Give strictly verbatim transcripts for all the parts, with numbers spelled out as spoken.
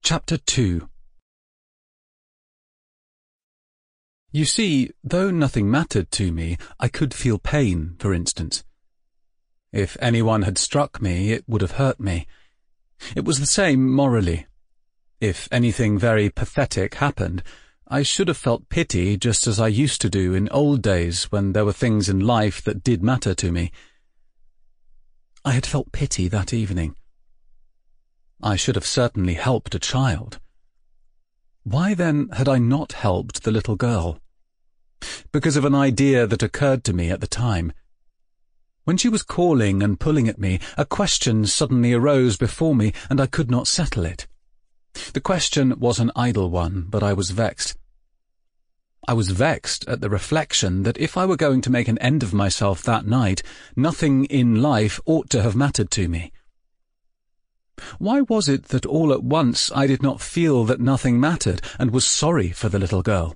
Chapter two. You see, though nothing mattered to me, I could feel pain, for instance. If anyone had struck me, it would have hurt me. It was the same morally. If anything very pathetic happened, I should have felt pity just as I used to do in old days when there were things in life that did matter to me. I had felt pity that evening. I should have certainly helped a child. Why then had I not helped the little girl? Because of an idea that occurred to me at the time. When she was calling and pulling at me, a question suddenly arose before me, and I could not settle it. The question was an idle one, but I was vexed. I was vexed at the reflection that if I were going to make an end of myself that night, nothing in life ought to have mattered to me. Why was it that all at once I did not feel that nothing mattered, and was sorry for the little girl?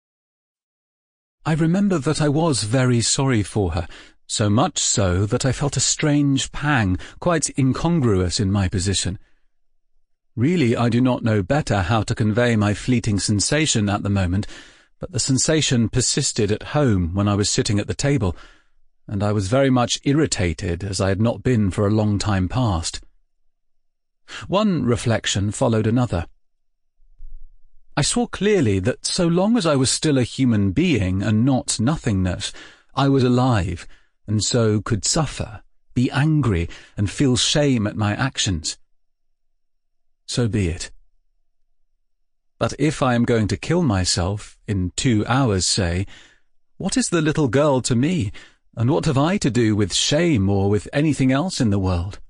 I remember that I was very sorry for her, so much so that I felt a strange pang, quite incongruous in my position. Really, I do not know better how to convey my fleeting sensation at the moment, but the sensation persisted at home when I was sitting at the table, and I was very much irritated as I had not been for a long time past. One reflection followed another. I saw clearly that so long as I was still a human being and not nothingness, I was alive, and so could suffer, be angry, and feel shame at my actions. So be it. But if I am going to kill myself, in two hours, say, what is the little girl to me, and what have I to do with shame or with anything else in the world?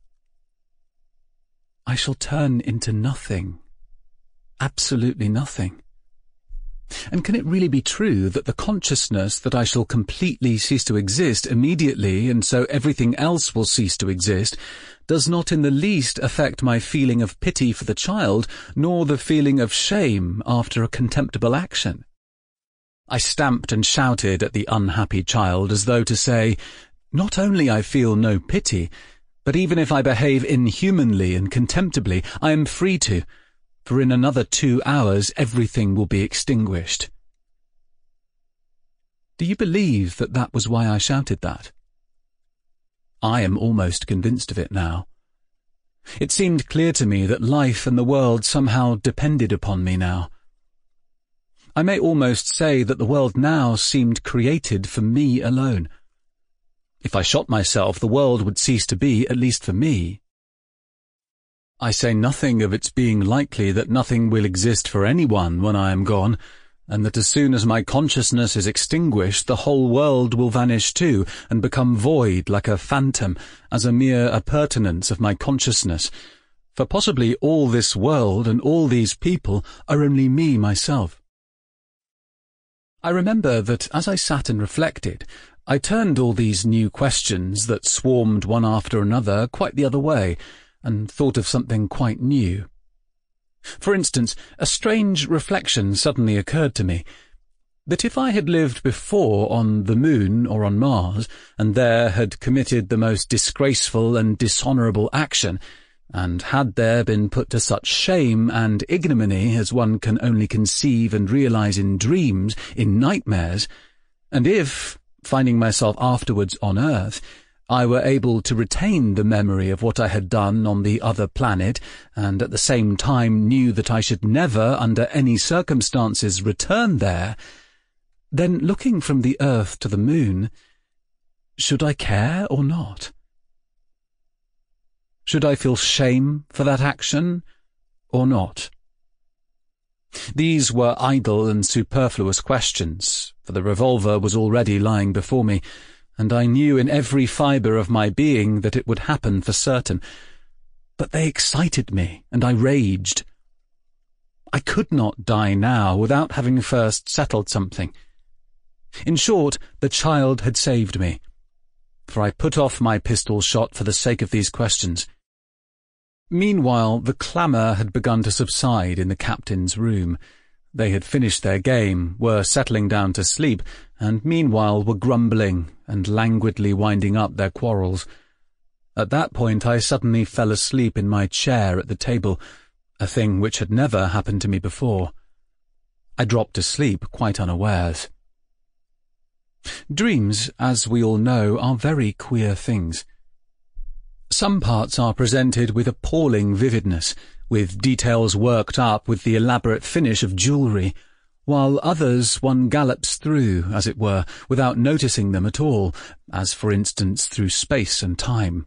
I shall turn into nothing. Absolutely nothing. And can it really be true that the consciousness that I shall completely cease to exist immediately, and so everything else will cease to exist, does not in the least affect my feeling of pity for the child, nor the feeling of shame after a contemptible action? I stamped and shouted at the unhappy child as though to say, not only I feel no pity, but even if I behave inhumanly and contemptibly, I am free to, for in another two hours everything will be extinguished. Do you believe that that was why I shouted that? I am almost convinced of it now. It seemed clear to me that life and the world somehow depended upon me now. I may almost say that the world now seemed created for me alone. If I shot myself, the world would cease to be, at least for me. I say nothing of its being likely that nothing will exist for anyone when I am gone, and that as soon as my consciousness is extinguished, the whole world will vanish too, and become void like a phantom, as a mere appurtenance of my consciousness, for possibly all this world and all these people are only me myself. I remember that as I sat and reflected, I turned all these new questions that swarmed one after another quite the other way, and thought of something quite new. For instance, a strange reflection suddenly occurred to me, that if I had lived before on the moon or on Mars, and there had committed the most disgraceful and dishonourable action, and had there been put to such shame and ignominy as one can only conceive and realise in dreams, in nightmares, and if, finding myself afterwards on Earth, I were able to retain the memory of what I had done on the other planet, and at the same time knew that I should never, under any circumstances, return there, then looking from the earth to the moon, should I care or not? Should I feel shame for that action, or not? These were idle and superfluous questions, for the revolver was already lying before me, and I knew in every fibre of my being that it would happen for certain. But they excited me, and I raged. I could not die now without having first settled something. In short, the child had saved me, for I put off my pistol shot for the sake of these questions. Meanwhile, the clamour had begun to subside in the captain's room. They had finished their game, were settling down to sleep, and meanwhile were grumbling and languidly winding up their quarrels. At that point I suddenly fell asleep in my chair at the table, a thing which had never happened to me before. I dropped asleep quite unawares. Dreams, as we all know, are very queer things. Some parts are presented with appalling vividness, with details worked up with the elaborate finish of jewellery, while others one gallops through, as it were, without noticing them at all, as for instance through space and time.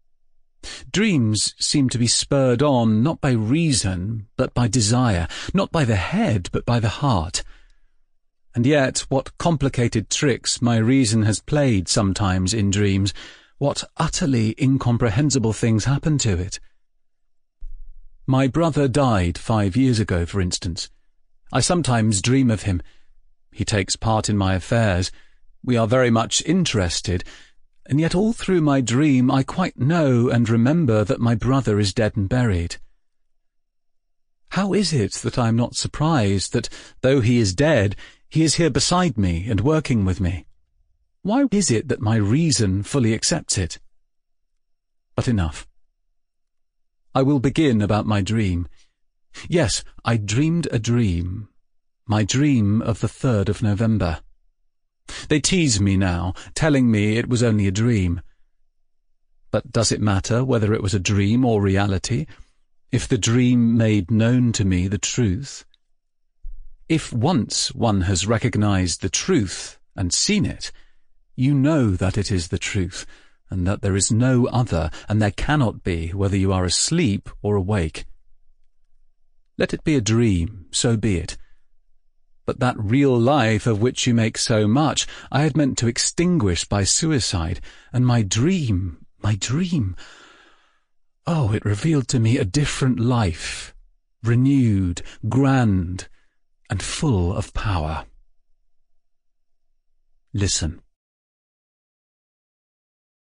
Dreams seem to be spurred on not by reason, but by desire, not by the head, but by the heart. And yet what complicated tricks my reason has played sometimes in dreams, what utterly incomprehensible things happen to it. My brother died five years ago, for instance. I sometimes dream of him. He takes part in my affairs. We are very much interested, and yet all through my dream I quite know and remember that my brother is dead and buried. How is it that I am not surprised that, though he is dead, he is here beside me and working with me? Why is it that my reason fully accepts it? But enough. I will begin about my dream. Yes, I dreamed a dream. My dream of the third of November. They tease me now, telling me it was only a dream. But does it matter whether it was a dream or reality, if the dream made known to me the truth? If once one has recognized the truth and seen it, you know that it is the truth, and that there is no other, and there cannot be, whether you are asleep or awake. Let it be a dream, so be it. But that real life of which you make so much, I had meant to extinguish by suicide, and my dream, my dream, oh, it revealed to me a different life, renewed, grand, and full of power. Listen.